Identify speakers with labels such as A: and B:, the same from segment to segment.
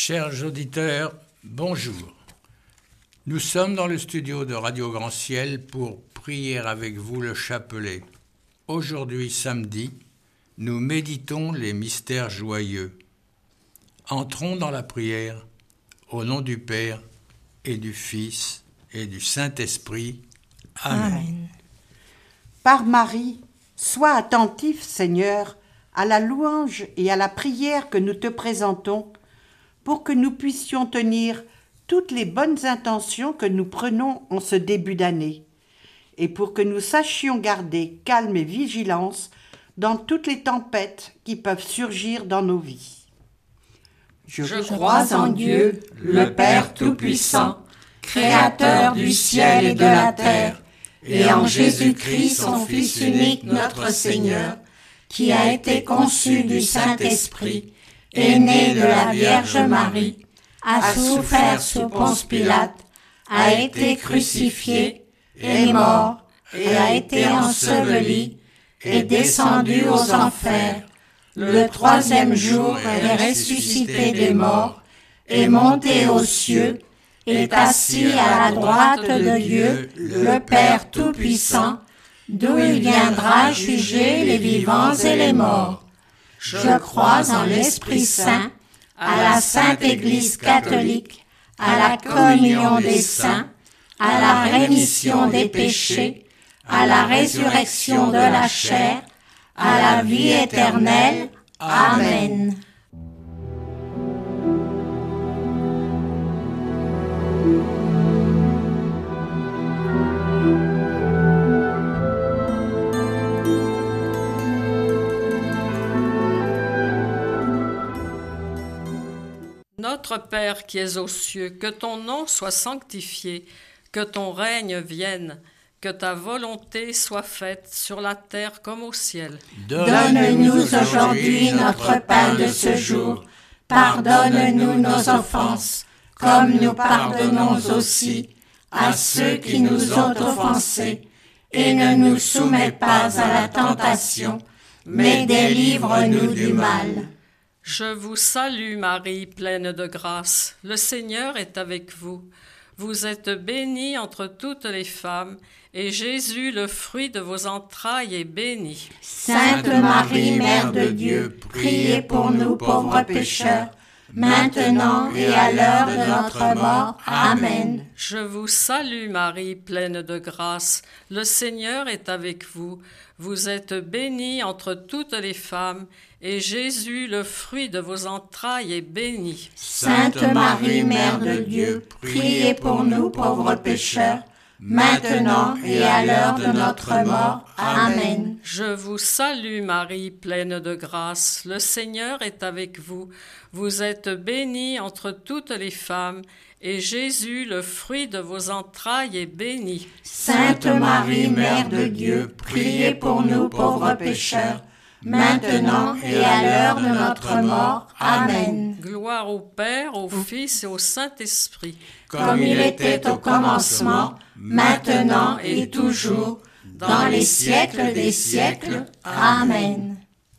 A: Chers auditeurs, bonjour. Nous sommes dans le studio de Radio Grand Ciel pour prier avec vous le chapelet. Aujourd'hui, samedi, nous méditons les mystères joyeux. Entrons dans la prière, au nom du Père et du Fils et du Saint-Esprit. Amen.
B: Par Marie, sois attentif, Seigneur, à la louange et à la prière que nous te présentons, pour que nous puissions tenir toutes les bonnes intentions que nous prenons en ce début d'année, et pour que nous sachions garder calme et vigilance dans toutes les tempêtes qui peuvent surgir dans nos vies.
C: Je crois en Dieu, le Père Tout-Puissant, Créateur du ciel et de la terre, et en Jésus-Christ, son Fils unique, notre Seigneur, qui a été conçu du Saint-Esprit, est né de la Vierge Marie, a souffert sous Ponce Pilate, a été crucifié, est mort, et a été enseveli, est descendu aux enfers. Le troisième jour est ressuscité des morts, est monté aux cieux, est assis à la droite de Dieu, le Père Tout-Puissant, d'où il viendra juger les vivants et les morts. Je crois en l'Esprit Saint, à la Sainte Église catholique, à la communion des saints, à la rémission des péchés, à la résurrection de la chair, à la vie éternelle. Amen.
D: Notre Père qui es aux cieux, que ton nom soit sanctifié, que ton règne vienne, que ta volonté soit faite sur la terre comme au ciel.
C: Donne-nous aujourd'hui notre pain de ce jour. Pardonne-nous nos offenses, comme nous pardonnons aussi à ceux qui nous ont offensés. Et ne nous soumets pas à la tentation, mais délivre-nous du mal.
D: Je vous salue Marie, pleine de grâce. Le Seigneur est avec vous. Vous êtes bénie entre toutes les femmes, et Jésus, le fruit de vos entrailles, est béni.
C: Sainte Marie, Mère de Dieu, priez pour nous pauvres pécheurs, maintenant et à l'heure de notre mort. Amen.
D: Je vous salue Marie, pleine de grâce. Le Seigneur est avec vous. Vous êtes bénie entre toutes les femmes, et Jésus, le fruit de vos entrailles, est béni.
C: Sainte Marie, Mère de Dieu, priez pour nous pauvres pécheurs, maintenant et à l'heure de notre mort. Amen.
D: Je vous salue Marie, pleine de grâce. Le Seigneur est avec vous. Vous êtes bénie entre toutes les femmes, et Jésus, le fruit de vos entrailles, est béni.
C: Sainte Marie, Mère de Dieu, priez pour nous pauvres pécheurs, maintenant et à l'heure de notre mort. Amen.
D: Gloire au Père, au Fils et au Saint-Esprit.
C: Comme il était au commencement, maintenant et toujours, dans les siècles des siècles. Amen.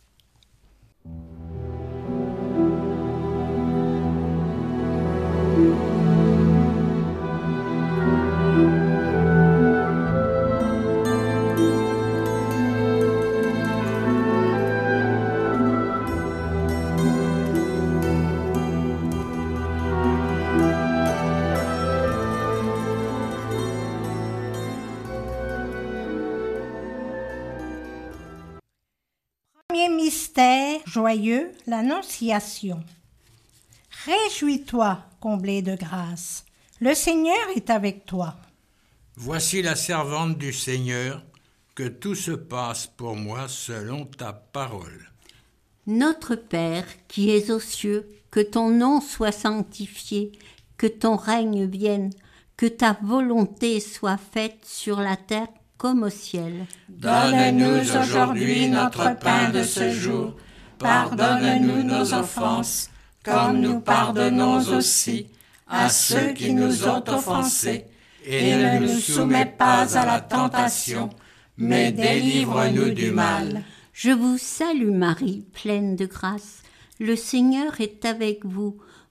E: Premier mystère joyeux, l'Annonciation. Réjouis-toi, comblé de grâce, le Seigneur est avec toi.
A: Voici la servante du Seigneur, que tout se passe pour moi selon ta parole.
F: Notre Père qui es aux cieux, que ton nom soit sanctifié, que ton règne vienne, que ta volonté soit faite sur la terre comme au ciel.
C: Donne-nous aujourd'hui notre pain de ce jour. Pardonne-nous nos offenses, comme nous pardonnons aussi à ceux qui nous ont offensés. Et ne nous soumets pas à la tentation, mais délivre-nous du mal.
F: Je vous salue Marie, pleine de grâce. Le Seigneur est avec vous.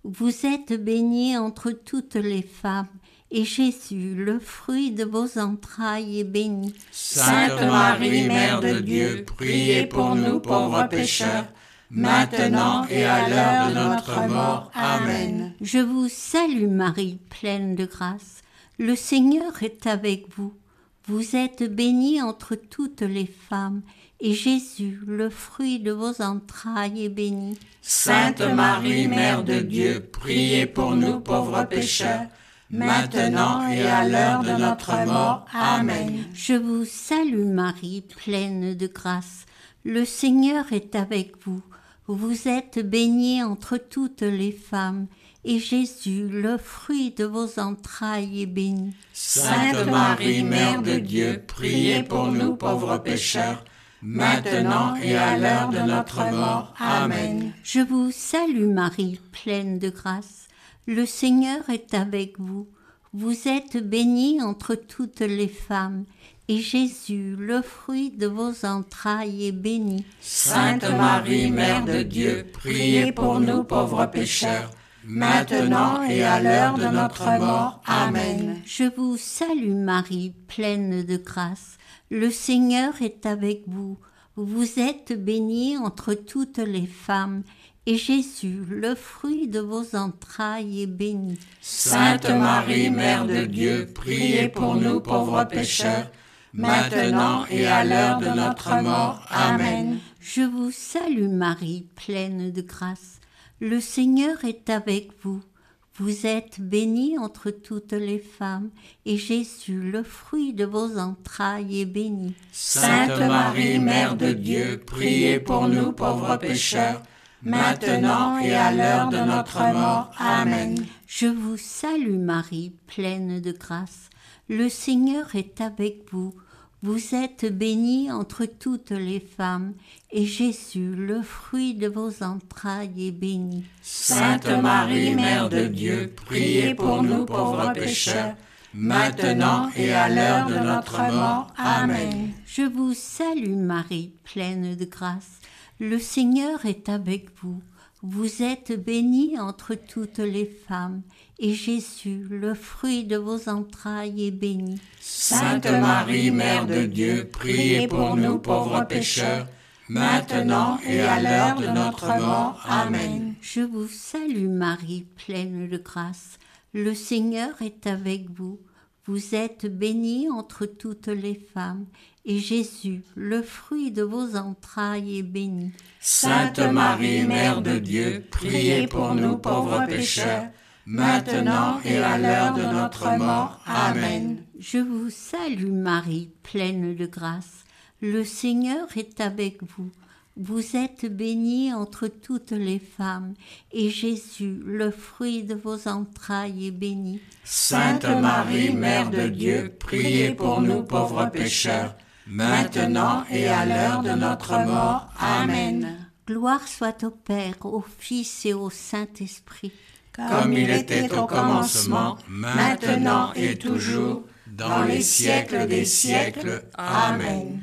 F: vous êtes bénie entre toutes les femmes, et Jésus, le fruit de vos entrailles, est béni.
C: Sainte Marie, Mère de Dieu, priez pour nous pauvres pécheurs, maintenant et à l'heure de notre mort. Amen.
F: Je vous salue Marie, pleine de grâce. Le Seigneur est avec vous. Vous êtes bénie entre toutes les femmes, et Jésus, le fruit de vos entrailles, est béni.
C: Sainte Marie, Mère de Dieu, priez pour nous pauvres pécheurs, maintenant et à l'heure de notre mort. Amen.
F: Je vous salue Marie, pleine de grâce. Le Seigneur est avec vous. Vous êtes bénie entre toutes les femmes, et Jésus, le fruit de vos entrailles, est béni.
C: Sainte Marie, Mère de Dieu, priez pour nous pauvres pécheurs, maintenant et à l'heure de notre mort. Amen.
F: Je vous salue Marie, pleine de grâce. Le Seigneur est avec vous. Vous êtes bénie entre toutes les femmes, et Jésus, le fruit de vos entrailles, est béni.
C: Sainte Marie, Mère de Dieu, priez pour nous pauvres pécheurs, maintenant et à l'heure de notre mort. Amen.
F: Je vous salue Marie, pleine de grâce. Le Seigneur est avec vous. Vous êtes bénie entre toutes les femmes, et Jésus, le fruit de vos entrailles, est béni.
C: Sainte Marie, Mère de Dieu, priez pour nous pauvres pécheurs, maintenant et à l'heure de notre mort. Amen.
F: Je vous salue Marie, pleine de grâce. Le Seigneur est avec vous. Vous êtes bénie entre toutes les femmes, et Jésus, le fruit de vos entrailles, est béni.
C: Sainte Marie, Mère de Dieu, priez pour nous pauvres pécheurs, maintenant et à l'heure de notre mort. Amen.
F: Je vous salue Marie, pleine de grâce. Le Seigneur est avec vous. Vous êtes bénie entre toutes les femmes, et Jésus, le fruit de vos entrailles, est béni.
C: Sainte Marie, Mère de Dieu, priez pour nous pauvres pécheurs, maintenant et à l'heure de notre mort. Amen.
F: Je vous salue Marie, pleine de grâce. Le Seigneur est avec vous. Vous êtes bénie entre toutes les femmes, et Jésus, le fruit de vos entrailles, est béni.
C: Sainte Marie, Mère de Dieu, priez pour nous pauvres pécheurs, maintenant et à l'heure de notre mort. Amen.
F: Je vous salue Marie, pleine de grâce. Le Seigneur est avec vous. Vous êtes bénie entre toutes les femmes, et Jésus, le fruit de vos entrailles, est béni.
C: Sainte Marie, Mère de Dieu, priez pour nous pauvres pécheurs, maintenant et à l'heure de notre mort. Amen.
F: Je vous salue Marie, pleine de grâce. Le Seigneur est avec vous. Vous êtes bénie entre toutes les femmes, et Jésus, le fruit de vos entrailles, est béni.
C: Sainte Marie, Mère de Dieu, priez pour nous pauvres pécheurs, maintenant et à l'heure de notre mort. Amen.
F: Gloire soit au Père, au Fils et au Saint-Esprit.
C: Comme il était au commencement, maintenant et toujours, dans les siècles des siècles. Amen.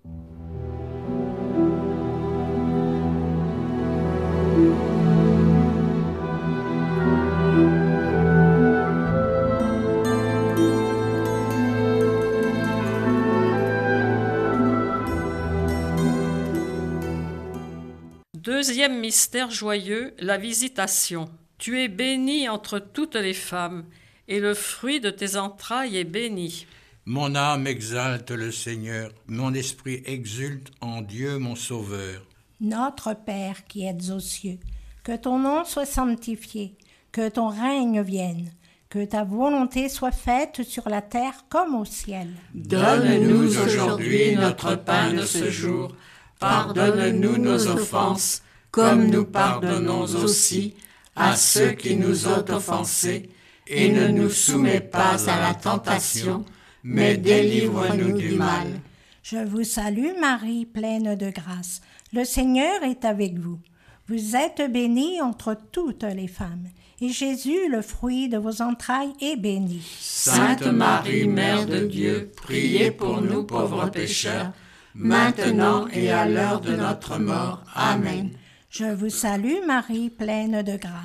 D: Deuxième mystère joyeux, la visitation. Tu es bénie entre toutes les femmes, et le fruit de tes entrailles est béni.
A: Mon âme exalte le Seigneur, mon esprit exulte en Dieu mon Sauveur.
E: Notre Père qui êtes aux cieux, que ton nom soit sanctifié, que ton règne vienne, que ta volonté soit faite sur la terre comme au ciel.
C: Donne-nous aujourd'hui notre pain de ce jour. Pardonne-nous nos offenses, comme nous pardonnons aussi à ceux qui nous ont offensés, et ne nous soumets pas à la tentation, mais délivre-nous du mal.
E: Je vous salue Marie, pleine de grâce. Le Seigneur est avec vous. Vous êtes bénie entre toutes les femmes, et Jésus, le fruit de vos entrailles, est béni.
C: Sainte Marie, Mère de Dieu, priez pour nous pauvres pécheurs, maintenant et à l'heure de notre mort. Amen.
E: Je vous salue Marie, pleine de grâce.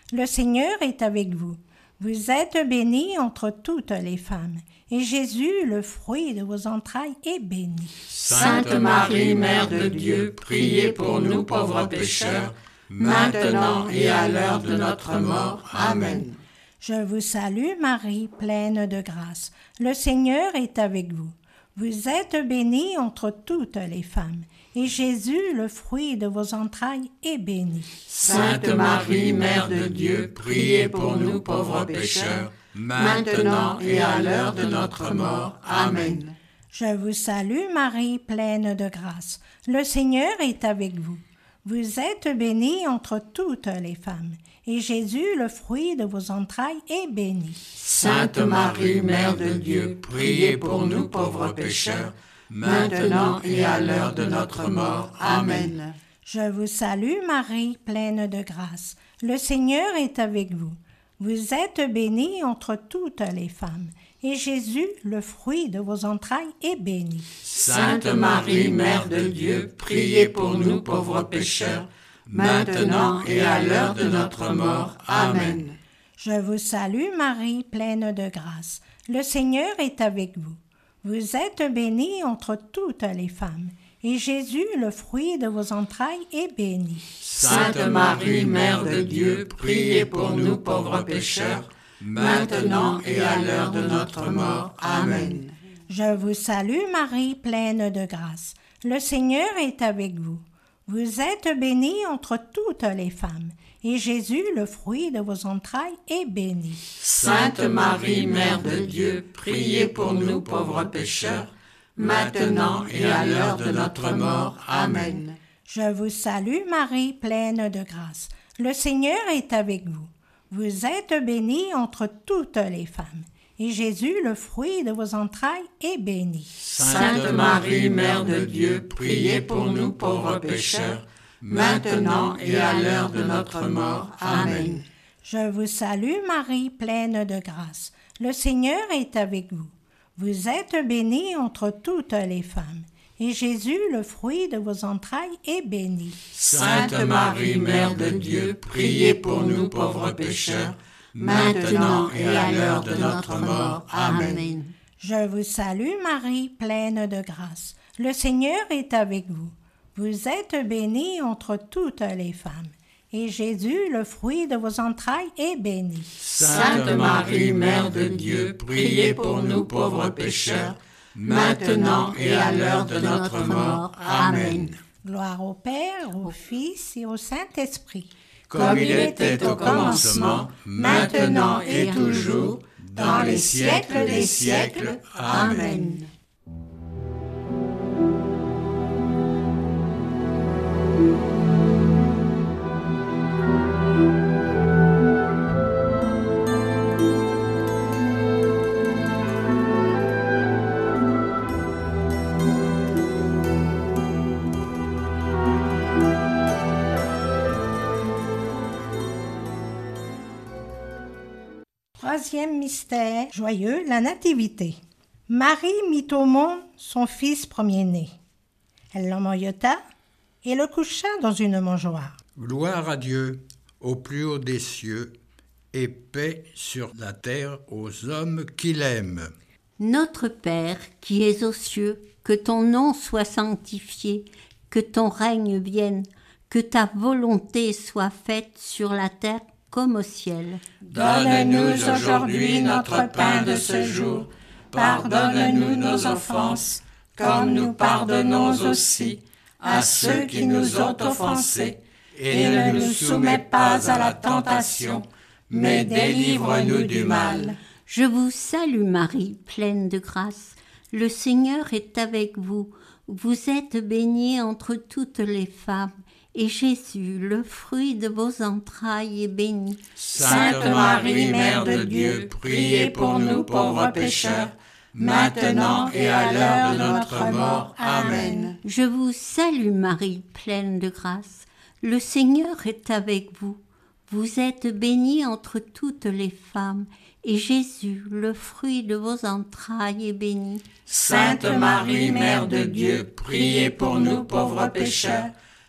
E: Le Seigneur est avec vous. Vous êtes bénie entre toutes les femmes, et Jésus, le fruit de vos entrailles, est béni.
C: Sainte Marie, Mère de Dieu, priez pour nous pauvres pécheurs, maintenant et à l'heure de notre mort. Amen.
E: Je vous salue Marie, pleine de grâce. Le Seigneur est avec vous. Vous êtes bénie entre toutes les femmes, et Jésus, le fruit de vos entrailles, est béni.
C: Sainte Marie, Mère de Dieu, priez pour nous pauvres pécheurs, maintenant et à l'heure de notre mort. Amen.
E: Je vous salue Marie, pleine de grâce. Le Seigneur est avec vous. Vous êtes bénie entre toutes les femmes, et Jésus, le fruit de vos entrailles, est béni.
C: Sainte Marie, Mère de Dieu, priez pour nous pauvres pécheurs, maintenant et à l'heure de notre mort. Amen.
E: Je vous salue Marie, pleine de grâce. Le Seigneur est avec vous. Vous êtes bénie entre toutes les femmes, et Jésus, le fruit de vos entrailles, est béni.
C: Sainte Marie, Mère de Dieu, priez pour nous pauvres pécheurs, maintenant et à l'heure de notre mort. Amen.
E: Je vous salue Marie, pleine de grâce. Le Seigneur est avec vous. Vous êtes bénie entre toutes les femmes, et Jésus, le fruit de vos entrailles, est béni.
C: Sainte Marie, Mère de Dieu, priez pour nous pauvres pécheurs, maintenant et à l'heure de notre mort. Amen.
E: Je vous salue Marie, pleine de grâce. Le Seigneur est avec vous. Vous êtes bénie entre toutes les femmes, et Jésus, le fruit de vos entrailles, est béni.
C: Sainte Marie, Mère de Dieu, priez pour nous pauvres pécheurs, maintenant et à l'heure de notre mort. Amen.
E: Je vous salue Marie, pleine de grâce. Le Seigneur est avec vous. Vous êtes bénie entre toutes les femmes, et Jésus, le fruit de vos entrailles, est béni.
C: Sainte Marie, Mère de Dieu, priez pour nous pauvres pécheurs, maintenant et à l'heure de notre mort. Amen.
E: Je vous salue Marie, pleine de grâce. Le Seigneur est avec vous. Vous êtes bénie entre toutes les femmes, et Jésus, le fruit de vos entrailles, est béni.
C: Sainte Marie, Mère de Dieu, priez pour nous pauvres pécheurs, maintenant et à l'heure de notre mort. Amen.
E: Je vous salue Marie, pleine de grâce. Le Seigneur est avec vous. Vous êtes bénie entre toutes les femmes, et Jésus, le fruit de vos entrailles, est béni.
C: Sainte Marie, Mère de Dieu, priez pour nous pauvres pécheurs, maintenant et à l'heure de notre mort. Amen.
E: Gloire au Père, au Fils et au Saint-Esprit.
C: Comme il était au commencement, maintenant et toujours, dans les siècles des siècles. Amen.
E: Troisième mystère joyeux, la Nativité. Marie mit au monde son fils premier-né. Elle l'emmaillota et le coucha dans une mangeoire.
A: Gloire à Dieu, au plus haut des cieux, et paix sur la terre aux hommes qu'il aime.
F: Notre Père, qui es aux cieux, que ton nom soit sanctifié, que ton règne vienne, que ta volonté soit faite sur la terre comme au ciel.
C: Donne-nous aujourd'hui notre pain de ce jour. Pardonne-nous nos offenses, comme nous pardonnons aussi à ceux qui nous ont offensés. Et ne nous soumets pas à la tentation, mais délivre-nous du mal.
F: Je vous salue Marie, pleine de grâce. Le Seigneur est avec vous. Vous êtes bénie entre toutes les femmes, et Jésus, le fruit de vos entrailles, est béni.
C: Sainte Marie, Mère de Dieu, priez pour nous pauvres pécheurs, maintenant et à l'heure de notre mort. Amen.
F: Je vous salue Marie, pleine de grâce. Le Seigneur est avec vous. Vous êtes bénie entre toutes les femmes, et Jésus, le fruit de vos entrailles, est béni.
C: Sainte Marie, Mère de Dieu, priez pour nous pauvres pécheurs,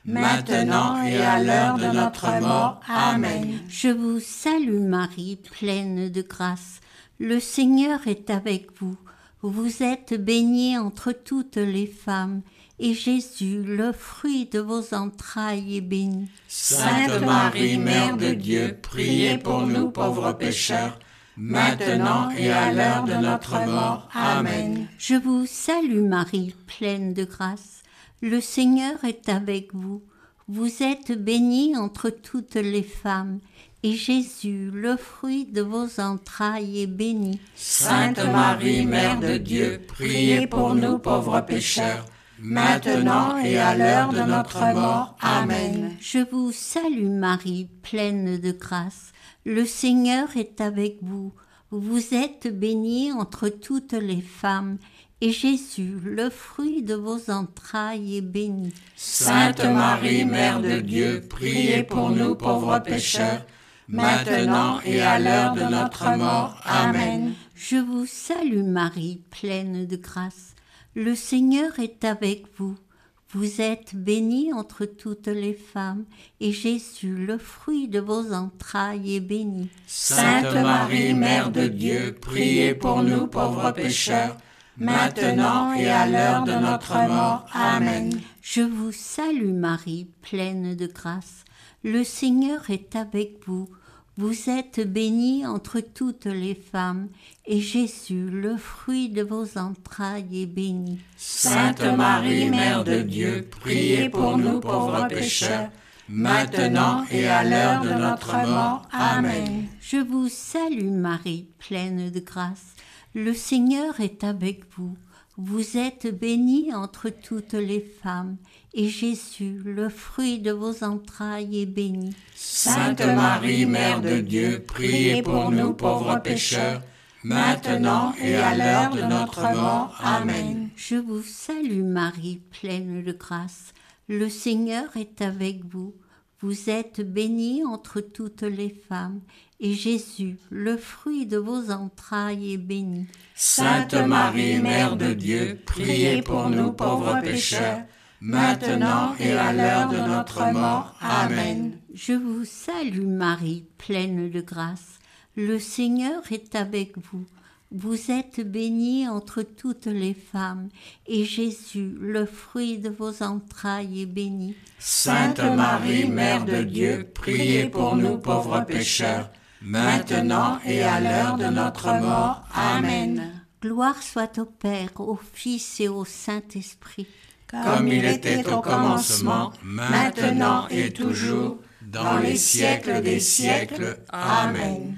C: maintenant et à l'heure de notre mort. Amen.
F: Je vous salue Marie, pleine de grâce. Le Seigneur est avec vous. Vous êtes bénie entre toutes les femmes, et Jésus, le fruit de vos entrailles, est béni.
C: Sainte Marie, Mère de Dieu, priez pour nous pauvres pécheurs, maintenant et à l'heure de notre mort. Amen.
F: Je vous salue Marie, pleine de grâce. Le Seigneur est avec vous. Vous êtes bénie entre toutes les femmes, et Jésus, le fruit de vos entrailles, est béni.
C: Sainte Marie, Mère de Dieu, priez pour nous pauvres pécheurs, maintenant et à l'heure de notre mort. Amen.
F: Je vous salue Marie, pleine de grâce. Le Seigneur est avec vous. Vous êtes bénie entre toutes les femmes, et Jésus, le fruit de vos entrailles, est béni.
C: Sainte Marie, Mère de Dieu, priez pour nous pauvres pécheurs, maintenant et à l'heure de notre mort. Amen.
F: Je vous salue Marie, pleine de grâce. Le Seigneur est avec vous. Vous êtes bénie entre toutes les femmes, et Jésus, le fruit de vos entrailles, est béni.
C: Sainte Marie, Mère de Dieu, priez pour nous pauvres pécheurs, maintenant et à l'heure de notre mort. Amen.
F: Je vous salue Marie, pleine de grâce. Le Seigneur est avec vous. Vous êtes bénie entre toutes les femmes, et Jésus, le fruit de vos entrailles, est béni.
C: Sainte Marie, Mère de Dieu, priez pour nous pauvres pécheurs, maintenant et à l'heure de notre mort. Amen.
F: Je vous salue Marie, pleine de grâce. Le Seigneur est avec vous. Vous êtes bénie entre toutes les femmes, et Jésus, le fruit de vos entrailles, est béni.
C: Sainte Marie, Mère de Dieu, priez pour nous pauvres pécheurs, maintenant et à l'heure de notre mort. Amen.
F: Je vous salue Marie, pleine de grâce. Le Seigneur est avec vous. Vous êtes bénie entre toutes les femmes, et Jésus, le fruit de vos entrailles, est béni.
C: Sainte Marie, Mère de Dieu, priez pour nous pauvres pécheurs, maintenant et à l'heure de notre mort. Amen.
F: Je vous salue Marie, pleine de grâce. Le Seigneur est avec vous. Vous êtes bénie entre toutes les femmes, et Jésus, le fruit de vos entrailles, est béni.
C: Sainte Marie, Mère de Dieu, priez pour nous pauvres pécheurs, maintenant et à l'heure de notre mort. Amen.
F: Gloire soit au Père, au Fils et au Saint-Esprit.
C: Comme il était au commencement, maintenant et toujours, dans les siècles des siècles. Amen.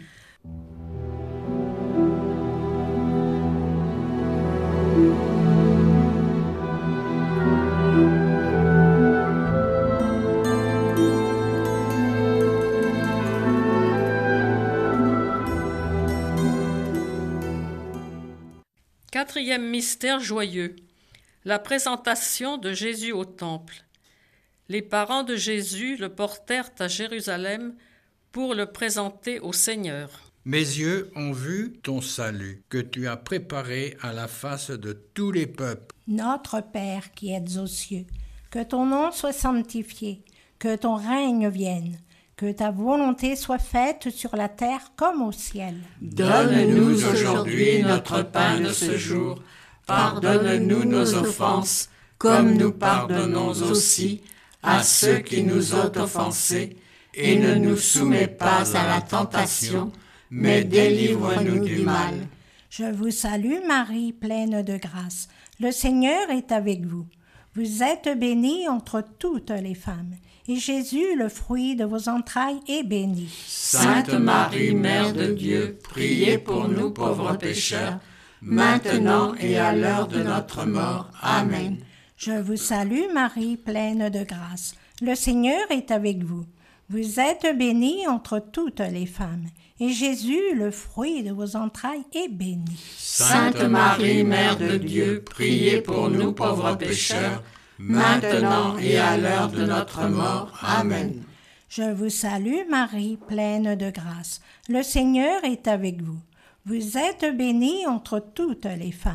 D: Quatrième mystère joyeux, la présentation de Jésus au temple. Les parents de Jésus le portèrent à Jérusalem pour le présenter au Seigneur.
A: Mes yeux ont vu ton salut, que tu as préparé à la face de tous les peuples.
E: Notre Père qui êtes aux cieux, que ton nom soit sanctifié, que ton règne vienne, que ta volonté soit faite sur la terre comme au ciel.
C: Donne-nous aujourd'hui notre pain de ce jour. Pardonne-nous nos offenses, comme nous pardonnons aussi à ceux qui nous ont offensés. Et ne nous soumets pas à la tentation, mais délivre-nous du mal.
E: Je vous salue Marie, pleine de grâce. Le Seigneur est avec vous. Vous êtes bénie entre toutes les femmes, et Jésus, le fruit de vos entrailles, est béni.
C: Sainte Marie, Mère de Dieu, priez pour nous pauvres pécheurs, maintenant et à l'heure de notre mort. Amen.
E: Je vous salue Marie, pleine de grâce. Le Seigneur est avec vous. Vous êtes bénie entre toutes les femmes, et Jésus, le fruit de vos entrailles, est béni.
C: Sainte Marie, Mère de Dieu, priez pour nous pauvres pécheurs, maintenant et à l'heure de notre mort. Amen.
E: Je vous salue Marie, pleine de grâce. Le Seigneur est avec vous. Vous êtes bénie entre toutes les femmes,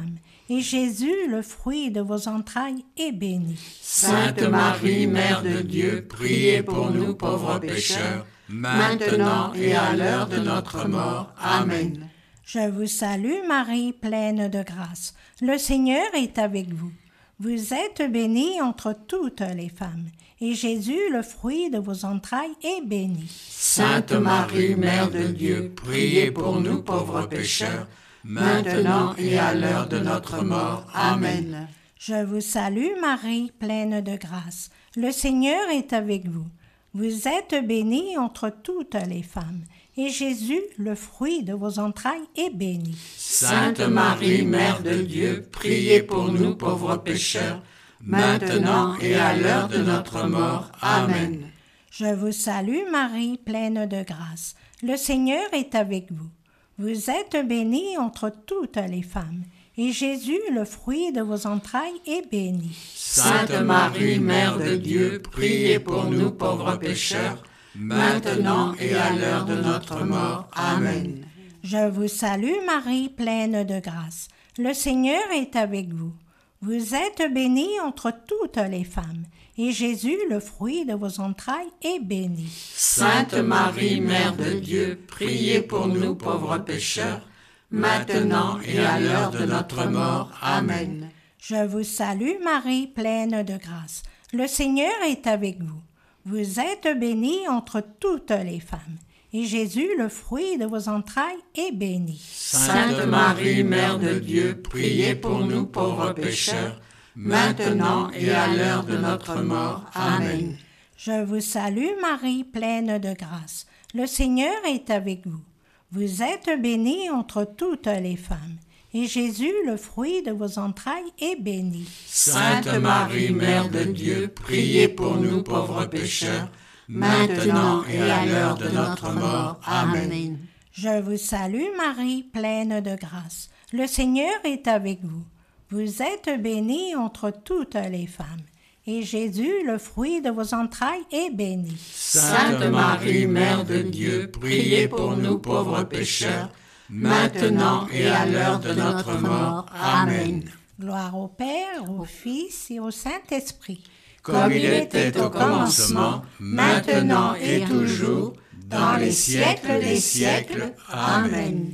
E: et Jésus, le fruit de vos entrailles, est béni.
C: Sainte Marie, Mère de Dieu, priez pour nous pauvres pécheurs, maintenant et à l'heure de notre mort. Amen.
E: Je vous salue Marie, pleine de grâce. Le Seigneur est avec vous. Vous êtes bénie entre toutes les femmes, et Jésus, le fruit de vos entrailles, est béni.
C: Sainte Marie, Mère de Dieu, priez pour nous pauvres pécheurs, maintenant et à l'heure de notre mort. Amen.
E: Je vous salue Marie, pleine de grâce. Le Seigneur est avec vous. Vous êtes bénie entre toutes les femmes, et Jésus, le fruit de vos entrailles, est béni.
C: Sainte Marie, Mère de Dieu, priez pour nous pauvres pécheurs, maintenant et à l'heure de notre mort. Amen.
E: Je vous salue Marie, pleine de grâce. Le Seigneur est avec vous. Vous êtes bénie entre toutes les femmes, et Jésus, le fruit de vos entrailles, est béni.
C: Sainte Marie, Mère de Dieu, priez pour nous pauvres pécheurs, maintenant et à l'heure de notre mort. Amen.
E: Je vous salue Marie, pleine de grâce. Le Seigneur est avec vous. Vous êtes bénie entre toutes les femmes, et Jésus, le fruit de vos entrailles, est béni.
C: Sainte Marie, Mère de Dieu, priez pour nous pauvres pécheurs, maintenant et à l'heure de notre mort. Amen.
E: Je vous salue Marie, pleine de grâce. Le Seigneur est avec vous. Vous êtes bénie entre toutes les femmes, et Jésus, le fruit de vos entrailles, est béni.
C: Sainte Marie, Mère de Dieu, priez pour nous pauvres pécheurs, maintenant et à l'heure de notre mort. Amen.
E: Je vous salue Marie, pleine de grâce. Le Seigneur est avec vous. Vous êtes bénie entre toutes les femmes, et Jésus, le fruit de vos entrailles, est béni.
C: Sainte Marie, Mère de Dieu, priez pour nous pauvres pécheurs, maintenant et à l'heure de notre mort. Amen.
E: Je vous salue Marie, pleine de grâce. Le Seigneur est avec vous. Vous êtes bénie entre toutes les femmes, et Jésus, le fruit de vos entrailles, est béni.
C: Sainte Marie, Mère de Dieu, priez pour nous pauvres pécheurs, maintenant et à l'heure de notre mort. Amen.
E: Gloire au Père, au Fils et au Saint-Esprit.
C: Comme il était au commencement, maintenant et toujours, dans les siècles des siècles. Amen.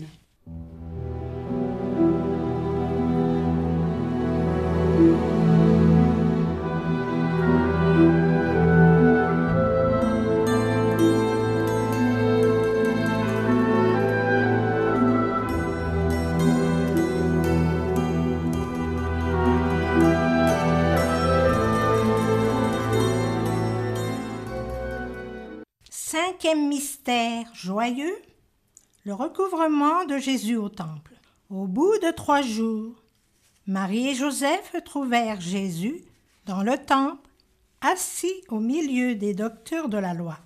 E: Cinquième mystère joyeux, le recouvrement de Jésus au temple. Au bout de 3 jours, Marie et Joseph trouvèrent Jésus dans le temple, assis au milieu des docteurs de la loi.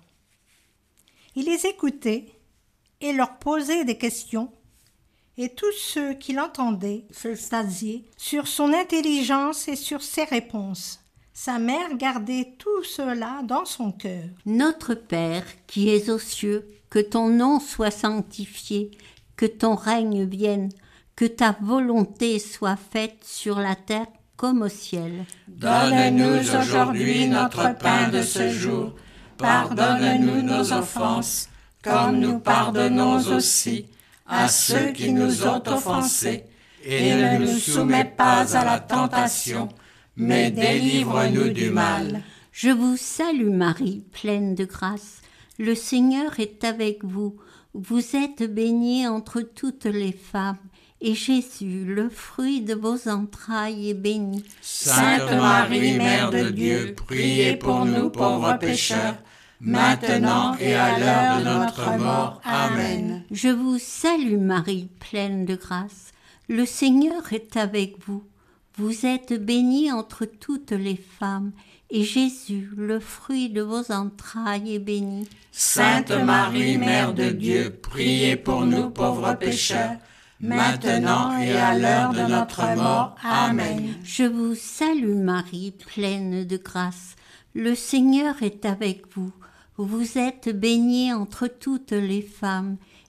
E: Il les écoutait et leur posait des questions, et tous ceux qui l'entendaient s'extasiaient sur son intelligence et sur ses réponses. Sa mère gardait tout cela dans son cœur.
F: Notre Père qui es aux cieux, que ton nom soit sanctifié, que ton règne vienne, que ta volonté soit faite sur la terre comme au ciel.
C: Donne-nous aujourd'hui notre pain de ce jour. Pardonne-nous nos offenses, comme nous pardonnons aussi à ceux qui nous ont offensés. Et ne nous soumets pas à la tentation, mais délivre-nous du mal.
F: Je vous salue Marie, pleine de grâce. Le Seigneur est avec vous. Vous êtes bénie entre toutes les femmes, et Jésus, le fruit de vos entrailles, est béni.
C: Sainte Marie, Mère de Dieu, priez pour nous pauvres pécheurs, maintenant et à l'heure de notre mort. Amen.
F: Je vous salue Marie, pleine de grâce. Le Seigneur est avec vous. Vous êtes bénie entre toutes les femmes, et Jésus, le fruit de vos entrailles, est béni.
C: Sainte Marie, Mère de Dieu, priez pour nous pauvres pécheurs, maintenant et à l'heure de notre mort. Amen.
F: Je vous salue Marie, pleine de grâce. Le Seigneur est avec vous. Vous êtes bénie entre toutes les femmes,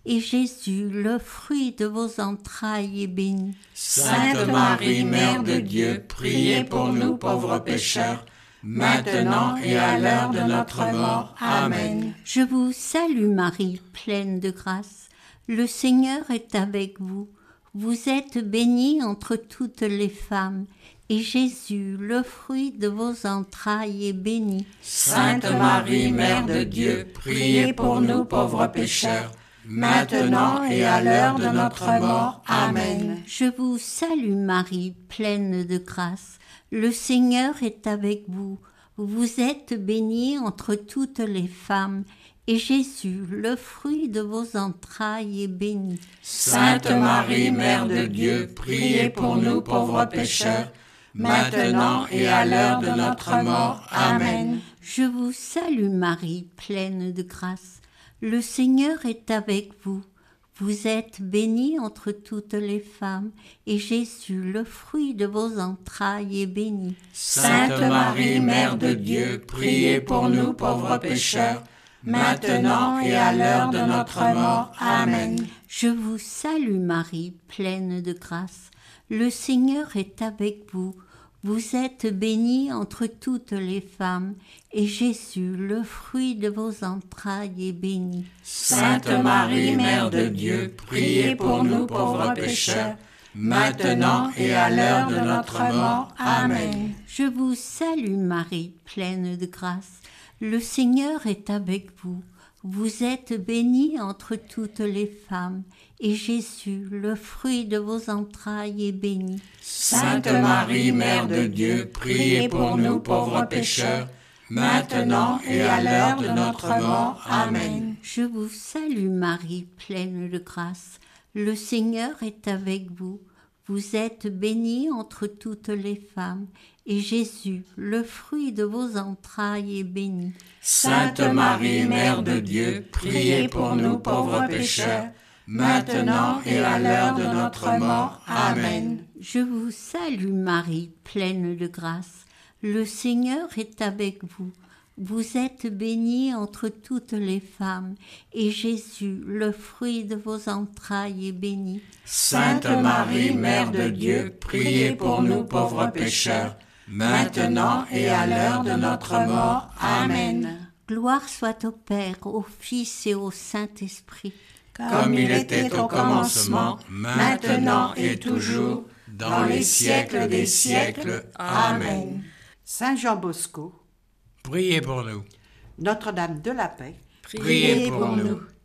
F: et Jésus, le fruit de vos entrailles, est béni.
C: Sainte Marie, Mère de Dieu, priez pour nous pauvres pécheurs, maintenant et à l'heure de notre mort. Amen.
F: Je vous salue Marie, pleine de grâce. Le Seigneur est avec vous. Vous êtes bénie entre toutes les femmes, et Jésus, le fruit de vos entrailles, est béni.
C: Sainte Marie, Mère de Dieu, priez pour nous pauvres pécheurs, maintenant et à l'heure de notre mort. Amen.
F: Je vous salue Marie, pleine de grâce. Le Seigneur est avec vous. Vous êtes bénie entre toutes les femmes, et Jésus, le fruit de vos entrailles, est béni.
C: Sainte Marie, Mère de Dieu, priez pour nous pauvres pécheurs, maintenant et à l'heure de notre mort. Amen.
F: Je vous salue Marie, pleine de grâce. Le Seigneur est avec vous. Vous êtes bénie entre toutes les femmes, et Jésus, le fruit de vos entrailles, est béni.
C: Sainte Marie, Mère de Dieu, priez pour nous pauvres pécheurs, maintenant et à l'heure de notre mort. Amen.
F: Je vous salue Marie, pleine de grâce. Le Seigneur est avec vous. Vous êtes bénie entre toutes les femmes, et Jésus, le fruit de vos entrailles, est béni.
C: Sainte Marie, Mère de Dieu, priez pour nous pauvres pécheurs, maintenant et à l'heure de notre mort. Amen.
F: Je vous salue Marie, pleine de grâce. Le Seigneur est avec vous. Vous êtes bénie entre toutes les femmes, et Jésus, le fruit de vos entrailles, est béni.
C: Sainte Marie, Mère de Dieu, priez pour nous pauvres pécheurs, maintenant et à l'heure de notre mort. Amen.
F: Je vous salue Marie, pleine de grâce. Le Seigneur est avec vous. Vous êtes bénie entre toutes les femmes, et Jésus, le fruit de vos entrailles, est béni.
C: Sainte Marie, Mère de Dieu, priez pour nous pauvres pécheurs, maintenant et à l'heure de notre mort. Amen.
F: Je vous salue Marie, pleine de grâce. Le Seigneur est avec vous. Vous êtes bénie entre toutes les femmes, et Jésus, le fruit de vos entrailles, est béni.
C: Sainte Marie, Mère de Dieu, priez pour nous pauvres pécheurs, maintenant et à l'heure de notre mort. Amen.
F: Gloire soit au Père, au Fils et au Saint-Esprit.
C: Comme il était au commencement, maintenant et toujours, dans les siècles des siècles. Amen.
B: Saint Jean Bosco,
A: Priez pour nous.
B: Notre-Dame de la Paix,
A: Priez pour nous.